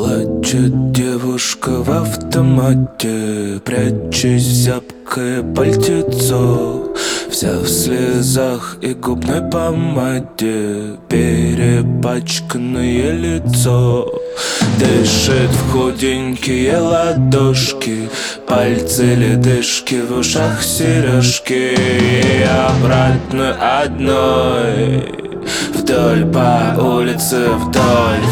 Плачет девушка в автомате, прячась в зябкое пальтецо, вся в слезах и губной помаде, перепачканное лицо. Дышит в худенькие ладошки, пальцы ледышки, в ушах сережки. И обратно одной, вдоль по улице, вдоль.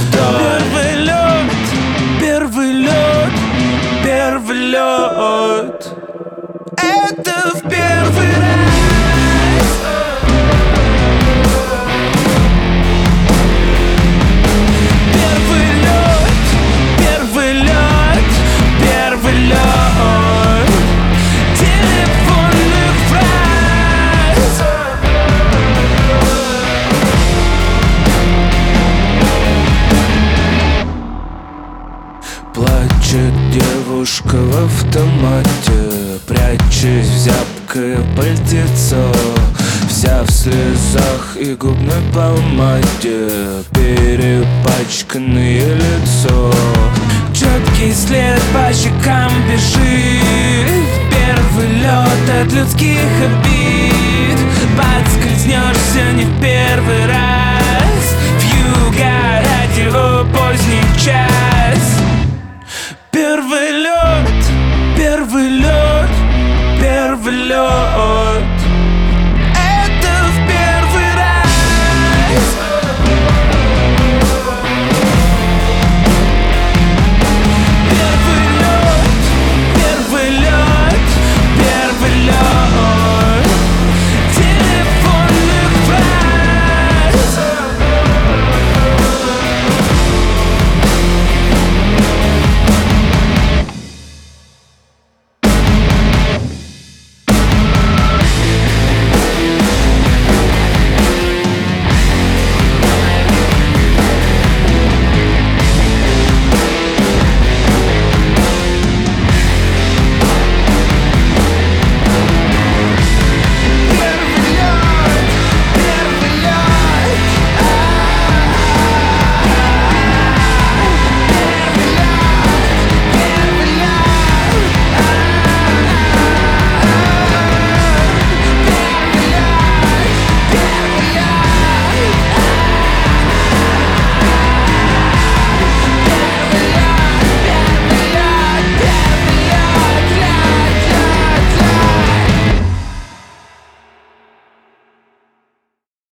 Первый лед, первый лед. Это в первый раз. Первый лед, первый лед, первый лед телефонных фраз. Плачет девушка в автомате, прячась в зябкое пальтецо, вся в слезах и губной помаде, перепачканное лицо. Четкий след по щекам бежит, первый лед от людских обид.